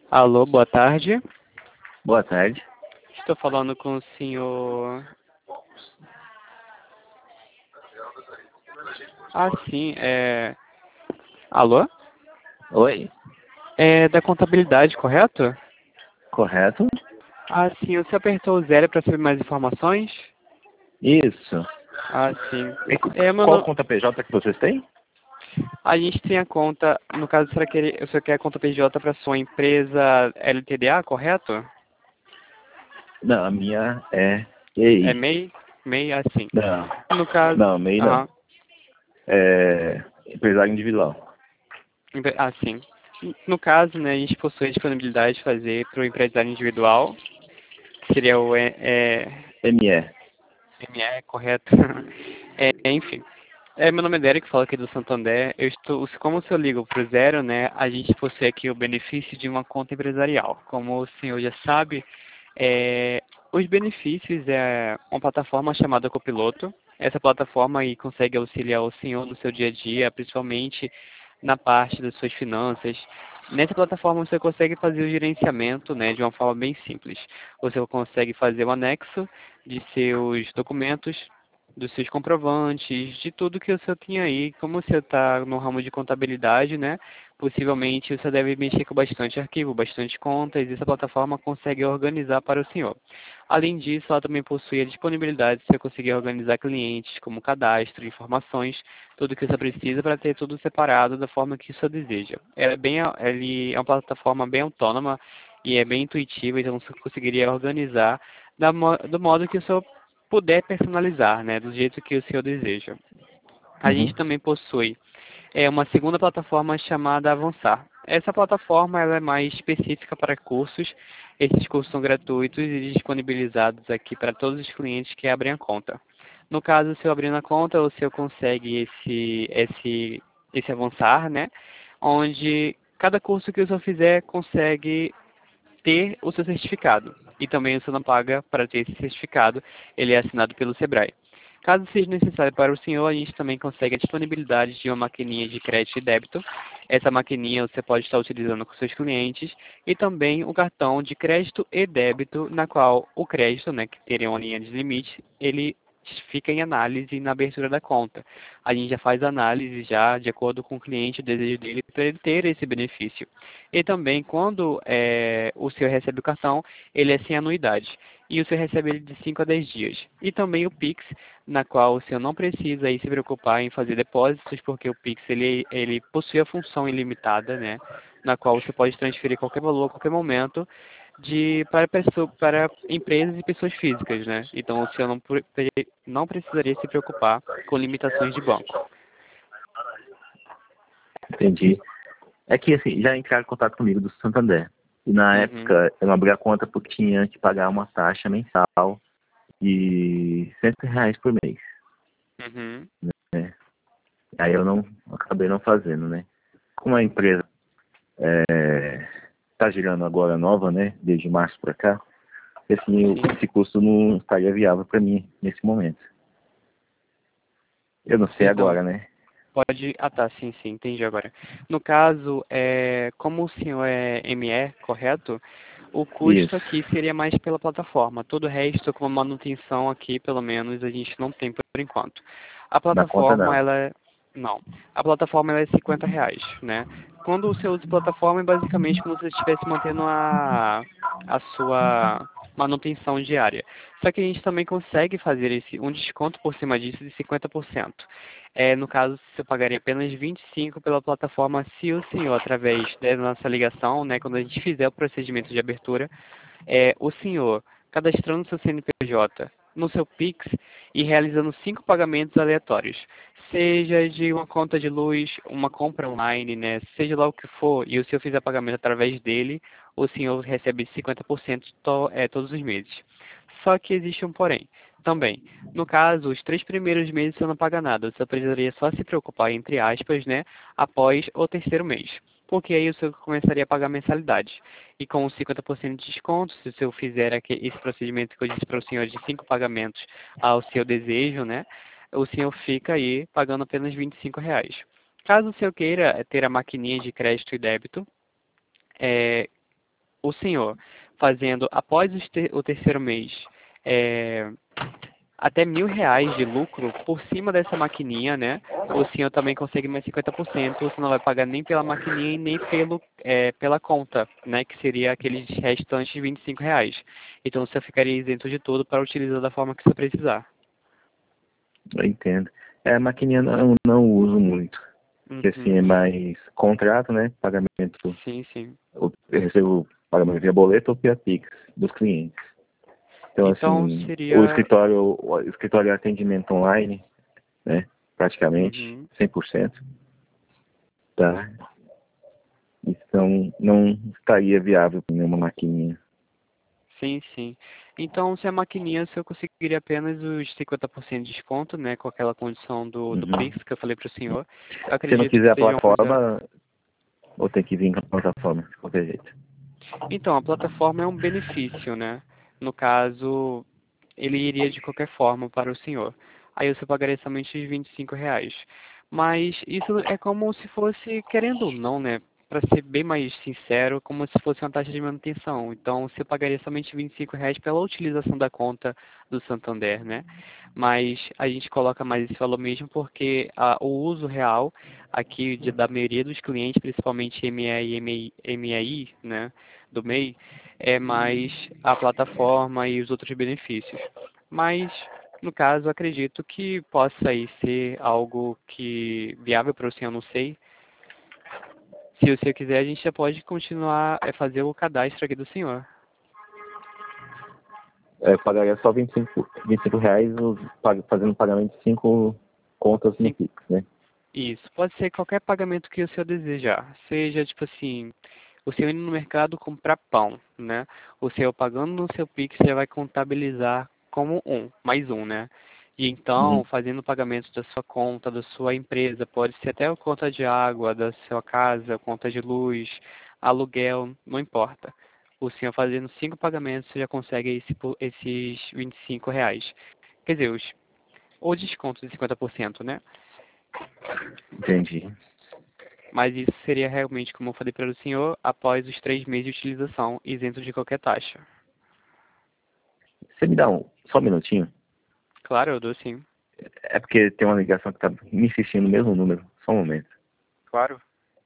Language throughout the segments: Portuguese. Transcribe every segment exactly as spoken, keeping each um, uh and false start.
Alô, boa tarde. Boa tarde. Estou falando com o senhor... Ah, sim, é... Alô? Oi, É da contabilidade, correto? correto? Ah, sim, você apertou o zero para saber mais informações? Isso. Ah, sim. E qu- É, meu qual no... conta P J que vocês têm? A gente tem a conta, no caso, será que ele- você quer a conta P J para sua empresa L T D A, correto? Não, a minha é É E I. M E I? M E I, ah, sim. Não, No caso... não, M E I não. Aham. É empresário individual. Empre- Ah, sim. No caso, né, a gente possui a disponibilidade de fazer para o empresário individual, que seria o é, é, M E. M E, correto? É, enfim. É, meu nome é Derek, falo aqui do Santander. Eu estou, como se eu ligo para o zero, né, a gente possui aqui o benefício de uma conta empresarial. Como o senhor já sabe, é, os benefícios é uma plataforma chamada Copiloto. Essa plataforma aí consegue auxiliar o senhor no seu dia a dia, principalmente na parte das suas finanças. Nessa plataforma você consegue fazer o gerenciamento, né, de uma forma bem simples. Você consegue fazer o anexo de seus documentos, dos seus comprovantes, de tudo que o senhor tinha aí. Como você está no ramo de contabilidade, né? Possivelmente você deve mexer com bastante arquivo, bastante contas, e essa plataforma consegue organizar para o senhor. Além disso, ela também possui a disponibilidade de você conseguir organizar clientes, como cadastro, informações, tudo que você precisa para ter tudo separado da forma que o senhor deseja. Ela é, bem, ele é uma plataforma bem autônoma e é bem intuitiva, então você conseguiria organizar da, mo- do modo que o senhor puder personalizar, né, do jeito que o senhor deseja. A gente Uhum. também possui é, uma segunda plataforma chamada Avançar. Essa plataforma ela é mais específica para cursos. Esses cursos são gratuitos e disponibilizados aqui para todos os clientes que abrem a conta. No caso, se eu abrir a conta, o senhor consegue esse, esse, esse avançar, né? Onde cada curso que o senhor fizer consegue ter o seu certificado. E também você não paga para ter esse certificado, ele é assinado pelo Sebrae. Caso seja necessário para o senhor, a gente também consegue a disponibilidade de uma maquininha de crédito e débito. Essa maquininha você pode estar utilizando com seus clientes e também o cartão de crédito e débito, na qual o crédito, né, que teria uma linha de limite, ele fica em análise na abertura da conta. A gente já faz análise já de acordo com o cliente, o desejo dele, para ele ter esse benefício. E também, quando é, o senhor recebe o cartão, ele é sem anuidade. E o senhor recebe ele de cinco a dez dias. E também o Pix, na qual o senhor não precisa aí se preocupar em fazer depósitos, porque o Pix ele, ele possui a função ilimitada, né? Na qual você pode transferir qualquer valor a qualquer momento de, para, pessoa, para empresas e pessoas físicas, né? Então o senhor não, pre- não precisaria se preocupar com limitações de banco. Entendi. É que assim, já entraram em contato comigo do Santander. E na Uhum, época eu não abri a conta porque tinha que pagar uma taxa mensal de cem reais por mês, uhum. né? Aí eu não acabei não fazendo, né? Como a empresa está girando agora nova, né? Desde março para cá, esse, Sim. esse custo não estaria viável para mim nesse momento. Eu não sei Perdão, agora, né? pode. Ah, tá, sim, sim, entendi agora. No caso, é, como o senhor é M E, correto? O custo Isso. aqui seria mais pela plataforma. Todo o resto, como manutenção aqui, pelo menos, a gente não tem por enquanto. A Na conta plataforma, não. ela é... Não. A plataforma ela é cinquenta reais, né? Quando você usa a plataforma, é basicamente como se você estivesse mantendo a, a sua manutenção diária. Só que a gente também consegue fazer esse, um desconto por cima disso de cinquenta por cento. É, no caso, você pagaria apenas vinte e cinco pela plataforma se o senhor, através da nossa ligação, né, quando a gente fizer o procedimento de abertura, é, o senhor cadastrando seu C N P J no seu Pix e realizando cinco pagamentos aleatórios, seja de uma conta de luz, uma compra online, né, seja lá o que for, e o senhor fizer pagamento através dele, o senhor recebe cinquenta por cento to, é, todos os meses. Só que existe um porém. Também, no caso, os três primeiros meses você não paga nada, você precisaria só se preocupar, entre aspas, né, após o terceiro mês. Porque aí o senhor começaria a pagar mensalidade. E com os cinquenta por cento de desconto, se o senhor fizer aqui, esse procedimento que eu disse para o senhor de cinco pagamentos ao seu desejo, né, o senhor fica aí pagando apenas vinte e cinco reais. Caso o senhor queira ter a maquininha de crédito e débito, é, o senhor fazendo após o, ter, o terceiro mês é, até mil reais de lucro por cima dessa maquininha, né? O senhor também consegue mais cinquenta por cento, você não vai pagar nem pela maquininha e nem pelo, é, pela conta, né? Que seria aqueles restantes vinte e cinco reais. Então você ficaria isento de tudo para utilizar da forma que você precisar. Eu entendo. É, a maquininha não, não uso muito. Porque assim, Uhum. é mais contrato, né? Pagamento. Sim, sim. Eu recebo pagamento via boleto ou via Pix dos clientes. Então, Então assim, o seria... escritório, o escritório é atendimento online, né? Praticamente, Uhum. cem por cento. Tá? Então, não estaria viável para uma maquininha. Sim, sim. Então, se a maquininha, se eu conseguiria apenas os cinquenta por cento de desconto, né, com aquela condição do, do Uhum. Pix que eu falei para o senhor, eu Se não acredito que quiser a seja uma coisa... plataforma, ou tem que vir com a plataforma, de qualquer jeito. Então, a plataforma é um benefício, né? No caso, ele iria de qualquer forma para o senhor. Aí você pagaria somente os vinte e cinco reais. Mas isso é como se fosse, querendo ou não, né? Para ser bem mais sincero, como se fosse uma taxa de manutenção. Então, você pagaria somente vinte e cinco reais pela utilização da conta do Santander, né? Mas a gente coloca mais esse valor mesmo porque a, o uso real aqui de, da maioria dos clientes, principalmente M E I, M E I, né? Do M E I, é mais a plataforma e os outros benefícios. Mas, no caso, acredito que possa aí ser algo que viável para o senhor, não sei. Se o senhor quiser, a gente já pode continuar a fazer o cadastro aqui do senhor. É, eu pagaria só vinte e cinco, vinte e cinco reais fazendo pagamento de cinco contas no Sim, Pix, né? isso. Pode ser qualquer pagamento que o senhor desejar. Seja, tipo assim, o senhor indo no mercado comprar pão, né? O senhor pagando no seu Pix já vai contabilizar como um, mais um, né? E então, Uhum. fazendo o pagamento da sua conta, da sua empresa, pode ser até a conta de água, da sua casa, conta de luz, aluguel, não importa. O senhor fazendo cinco pagamentos, você já consegue esse, esses vinte e cinco reais. Quer dizer, os, o desconto de cinquenta por cento, né? Entendi. Mas isso seria realmente, como eu falei para o senhor, após os três meses de utilização, isento de qualquer taxa. Você me dá um, só um minutinho? Claro, eu dou sim. É porque tem uma ligação que tá me insistindo no mesmo número. Só um momento. Claro.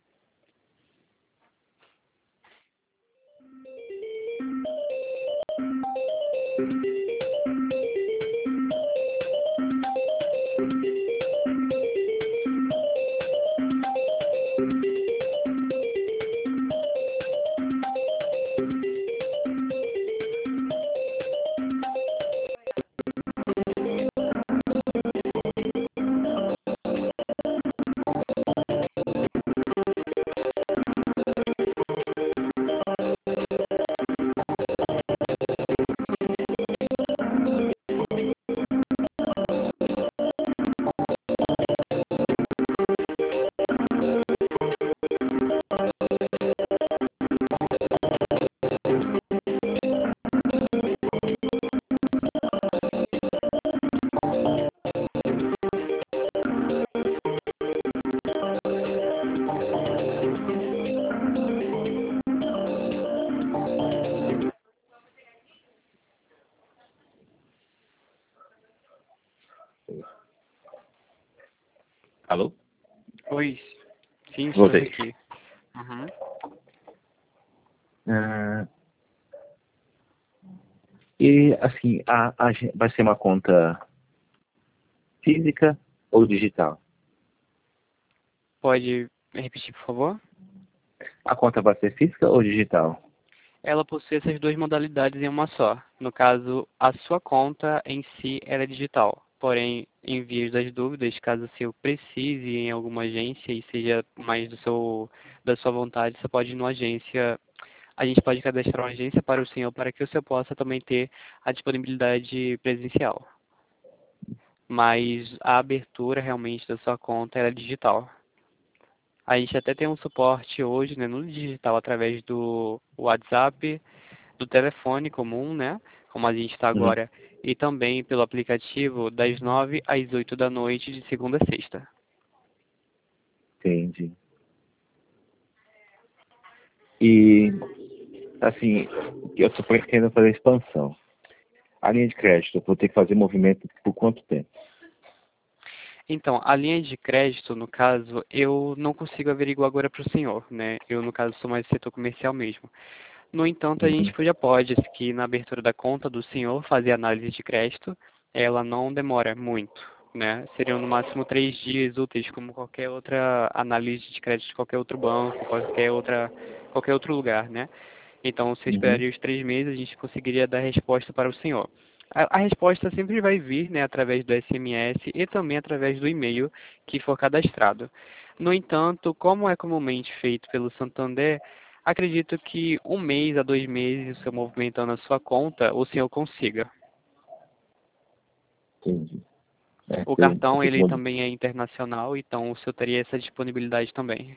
Alô? Oi. Sim, estamos Voltei. aqui. Uhum. Ah, e, assim, a, a gen- vai ser uma conta física ou digital? Pode repetir, por favor? A conta vai ser física ou digital? Ela possui essas duas modalidades em uma só. No caso, a sua conta em si ela é digital. Porém, em vias das dúvidas, caso o senhor precise ir em alguma agência e seja mais do seu, da sua vontade, você pode ir numa agência. A gente pode cadastrar uma agência para o senhor para que o senhor possa também ter a disponibilidade presencial. Mas a abertura realmente da sua conta ela é digital. A gente até tem um suporte hoje, né, no digital através do WhatsApp, do telefone comum, né? Como a gente está Uhum. agora, e também pelo aplicativo das nove às oito da noite, de segunda a sexta. Entendi. E Assim, eu estou pretendendo fazer expansão. A linha de crédito, eu vou ter que fazer movimento por quanto tempo? Então, a linha de crédito, no caso, eu não consigo averiguar agora para o senhor, né? Eu, no caso, sou mais do setor comercial mesmo. No entanto, a gente Uhum. já pode, que na abertura da conta do senhor, fazer análise de crédito, ela não demora muito, né? Seriam no máximo três dias úteis, como qualquer outra análise de crédito de qualquer outro banco, qualquer outra, qualquer outro lugar, né? Então, se eu Uhum. esperaria os três meses, a gente conseguiria dar resposta para o senhor. A, a resposta sempre vai vir, né, através do S M S e também através do e-mail que for cadastrado. No entanto, como é comumente feito pelo Santander, acredito que um mês a dois meses, o seu movimentando a sua conta, o senhor consiga. Entendi. É, O tem, eu cartão, tenho que ele mudar. também é internacional, então o senhor teria essa disponibilidade também.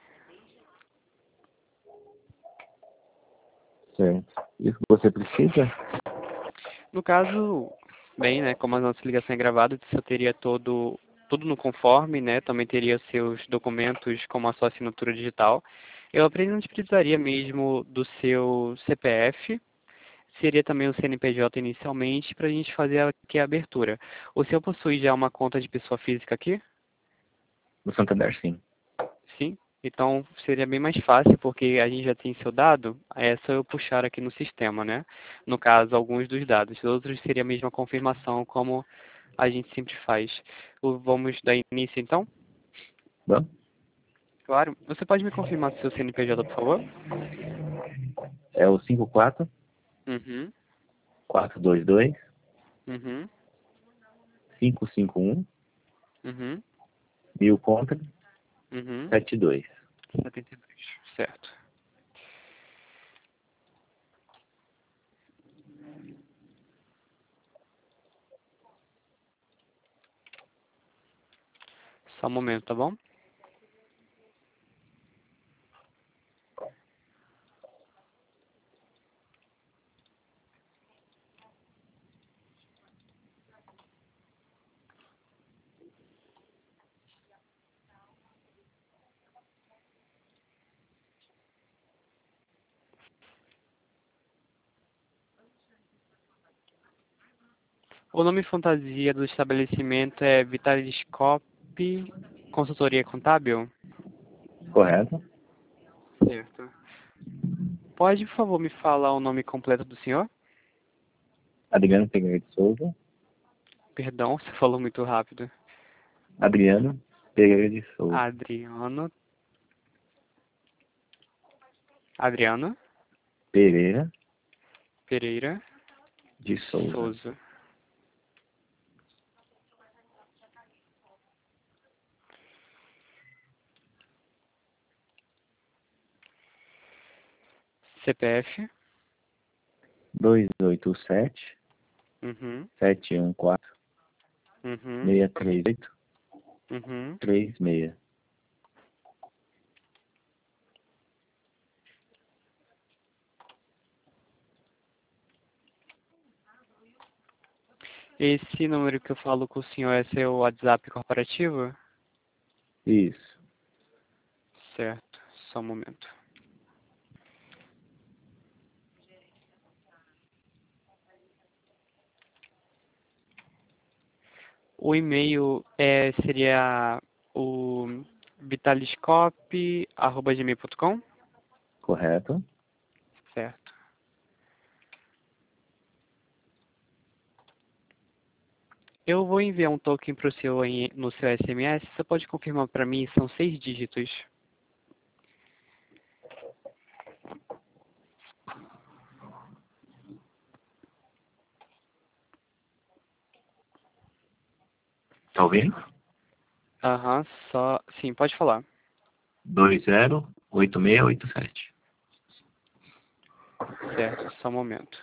Certo. Isso que você precisa? No caso, bem, né, como a nossa ligação é gravada, o senhor teria todo, tudo no conforme, né, também teria seus documentos como a sua assinatura digital. Eu apenas precisaria mesmo do seu C P F, seria também o C N P J inicialmente, para a gente fazer aqui a abertura. O senhor possui já uma conta de pessoa física aqui? No Santander, sim. Sim? Então seria bem mais fácil, porque a gente já tem seu dado, é só eu puxar aqui no sistema, né? No caso, alguns dos dados. Outros seria a mesma confirmação, como a gente sempre faz. O- Vamos dar início então? Bom, Claro. Você pode me confirmar seu C N P J, por favor? é o cinco quatro Uhum, quatro dois dois uhum, cinco cinco um uhum, mil contra uhum. sete dois. setenta e dois. Certo. Só um momento, tá bom? O nome fantasia do estabelecimento é Vitaliscope Consultoria Contábil? Correto? Certo. Pode, por favor, me falar o nome completo do senhor? Adriano Pereira de Souza. Perdão, você falou muito rápido. Adriano Pereira de Souza. Adriano. Adriano Pereira Pereira de Souza. Souza. C P F. dois oito sete Uhum. sete um quatro Uhum. seis três oito Uhum. três seis. Esse número que eu falo com o senhor é seu WhatsApp corporativo? Isso. Certo. Só um momento. O e-mail é, seria o vitaliscope arroba gmail ponto com? Correto? Certo. Eu vou enviar um token para o senhor em- no seu S M S. Você pode confirmar para mim? São seis dígitos. Tá ouvindo? Aham, só. Sim, pode falar. dois zero oito seis oito sete. Certo, só um momento.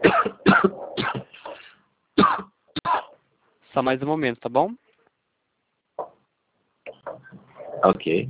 Só mais um momento, tá bom? Ok.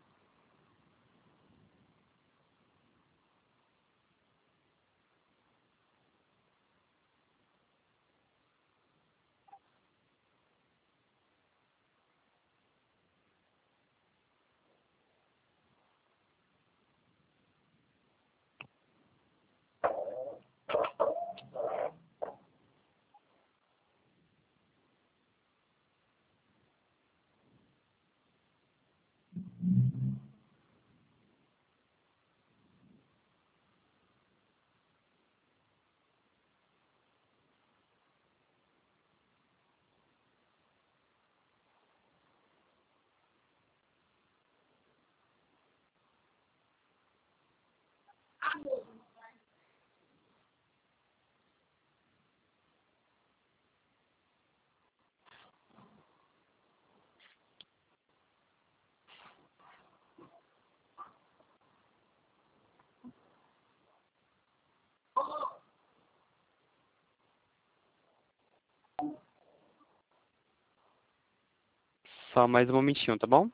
Só mais um momentinho, tá bom?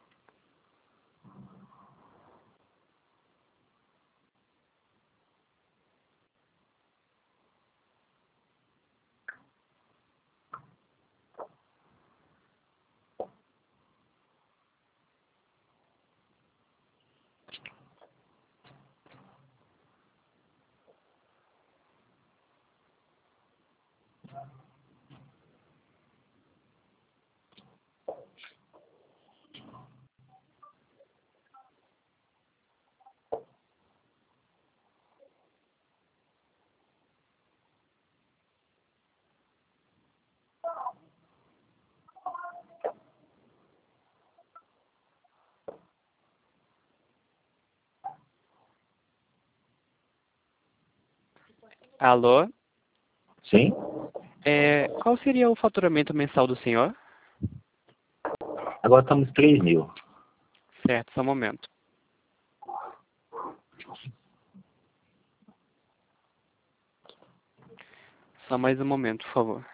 Alô? Sim? É, qual seria o faturamento mensal do senhor? Agora estamos três mil. Certo, só um momento. Só mais um momento, por favor.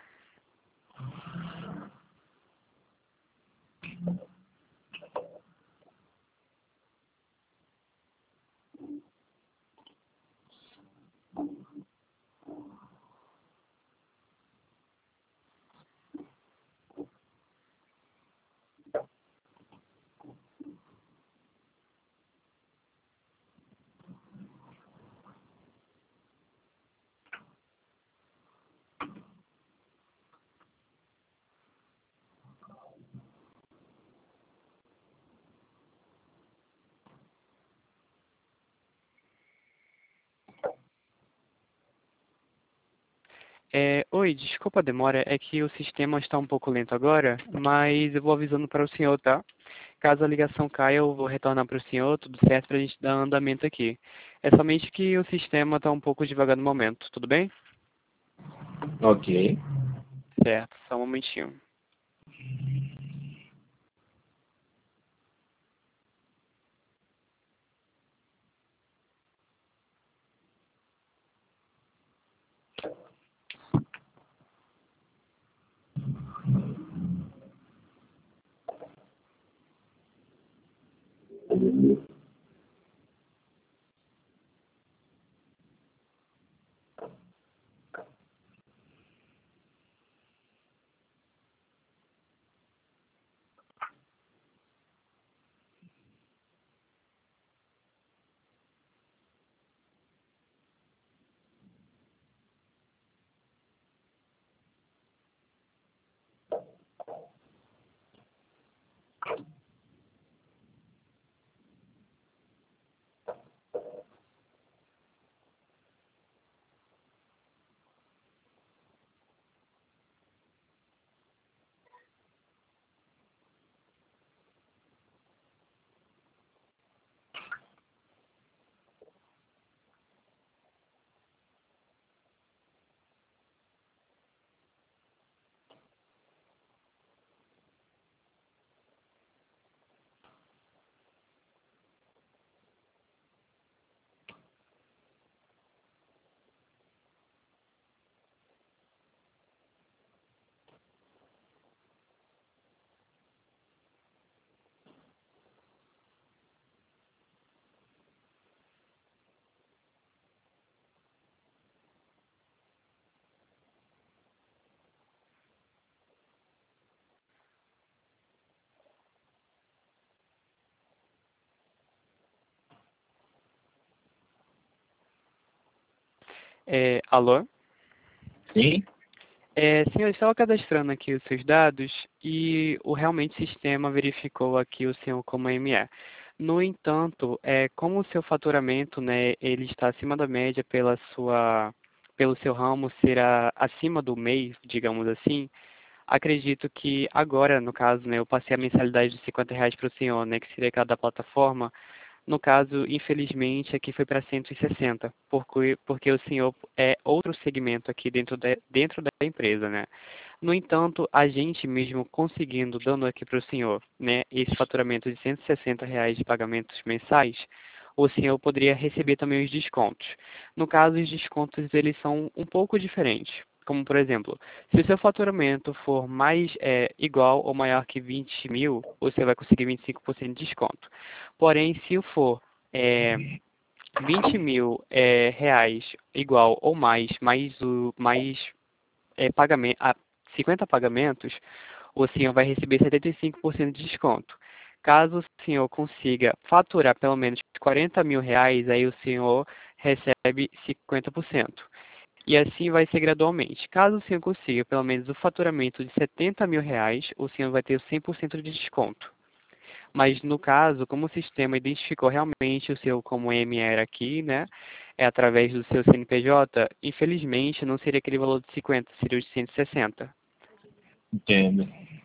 É, oi, desculpa a demora, é que o sistema está um pouco lento agora, mas eu vou avisando para o senhor, tá? Caso a ligação caia, eu vou retornar para o senhor, tudo certo, para a gente dar andamento aqui. É somente que o sistema está um pouco devagar no momento, tudo bem? Ok. Certo, só um momentinho. É, alô? Sim? É, sim, eu estava cadastrando aqui os seus dados e o realmente sistema verificou aqui o senhor como M E. No entanto, é, como o seu faturamento, né, ele está acima da média pela sua, pelo seu ramo ser a- acima do mês, digamos assim, acredito que agora, no caso, né, eu passei a mensalidade de cinquenta reais para o senhor, né, que seria cada plataforma. No caso, infelizmente, aqui foi para cento e sessenta, porque, porque o senhor é outro segmento aqui dentro da, dentro da empresa, né? No entanto, a gente mesmo conseguindo, dando aqui para o senhor, né, esse faturamento de cento e sessenta reais de pagamentos mensais, o senhor poderia receber também os descontos. No caso, os descontos eles são um pouco diferentes. Como, por exemplo, se o seu faturamento for mais é, igual ou maior que vinte mil, você vai conseguir vinte e cinco por cento de desconto. Porém, se for é, vinte mil é, reais igual ou mais, mais, o, mais é, pagamento, ah, cinquenta pagamentos, o senhor vai receber setenta e cinco por cento de desconto. Caso o senhor consiga faturar pelo menos quarenta mil reais, aí o senhor recebe cinquenta por cento. E assim vai ser gradualmente. Caso o senhor consiga pelo menos o faturamento de setenta mil reais, o senhor vai ter cem por cento de desconto. Mas no caso, como o sistema identificou realmente o seu como M era aqui, né, é através do seu C N P J, infelizmente não seria aquele valor de cinquenta, seria o de cento e sessenta. Entendo.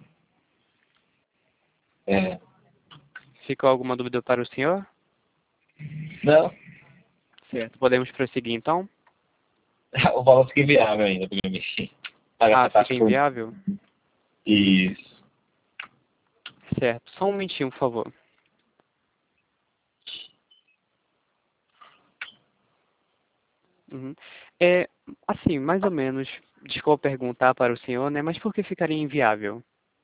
É. Ficou alguma dúvida para o senhor? Não, Certo. Podemos prosseguir então? o valor fica inviável ainda para mim. Pagar Ah, essa taxa fica por inviável? isso. Certo. Só um momentinho, por favor. Uhum. É, assim, mais ou menos, desculpa perguntar para o senhor, né, mas por que ficaria inviável?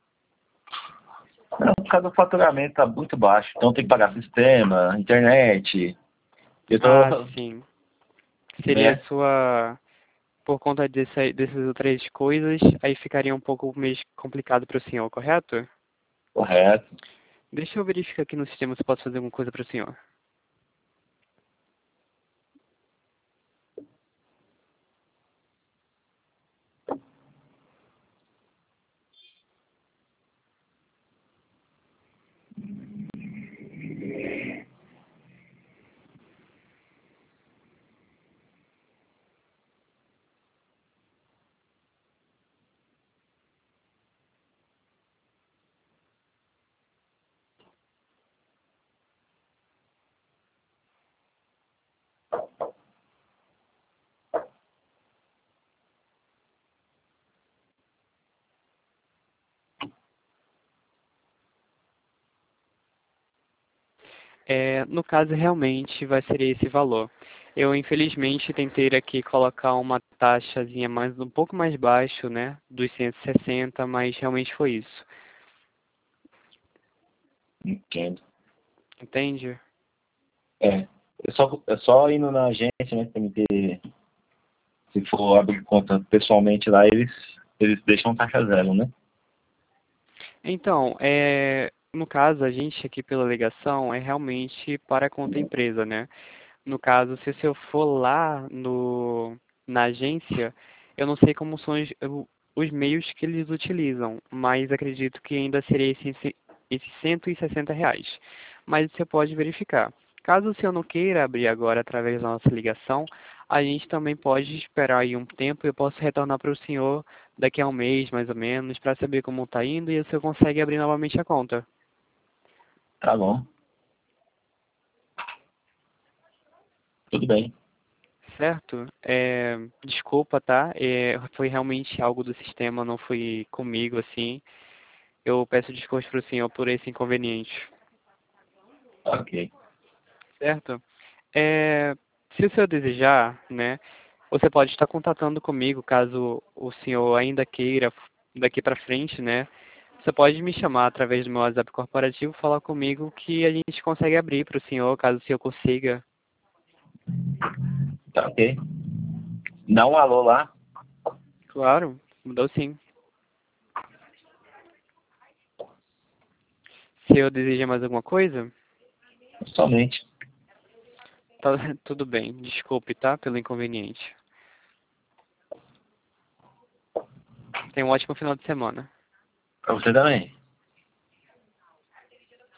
Não, por causa do faturamento tá muito baixo. Então tem que pagar sistema, internet. Eu Ah, tô, sim. Seria a né? sua por conta dessa, dessas outras coisas, aí ficaria um pouco meio complicado para o senhor, correto? Correto. Deixa eu verificar aqui no sistema se eu posso fazer alguma coisa para o senhor. É, no caso, realmente vai ser esse valor. Eu, infelizmente, tentei aqui colocar uma taxazinha mais, um pouco mais baixo, né, dos cento e sessenta, mas realmente foi isso. Entendo. Entende? É. É só, é só indo na agência, né? Tem que ter, se for abrir conta pessoalmente lá, eles, eles deixam taxa zero, né? Então, é, no caso, a gente aqui pela ligação é realmente para a conta empresa, né? No caso, se eu for lá no, na agência, eu não sei como são os, o- os meios que eles utilizam, mas acredito que ainda seria esse, esse esses cento e sessenta reais. Mas você pode verificar. Caso o senhor não queira abrir agora através da nossa ligação, a gente também pode esperar aí um tempo e eu posso retornar para o senhor daqui a um mês, mais ou menos, para saber como está indo e o senhor consegue abrir novamente a conta. Tá bom. Tudo bem. Certo? É, desculpa, tá? É, foi realmente algo do sistema, não foi comigo, assim. Eu peço desculpas para o senhor por esse inconveniente. Ok. Certo? É, se o senhor desejar, né, você pode estar contatando comigo caso o senhor ainda queira daqui para frente, né? Você pode me chamar através do meu WhatsApp corporativo, falar comigo que a gente consegue abrir para o senhor, caso o senhor consiga. Tá ok. Dá um alô lá. Claro, mudou sim. Se eu desejar mais alguma coisa, Somente. tá tudo bem. Desculpe, tá? Pelo inconveniente. Tenha um ótimo final de semana. Pra você também.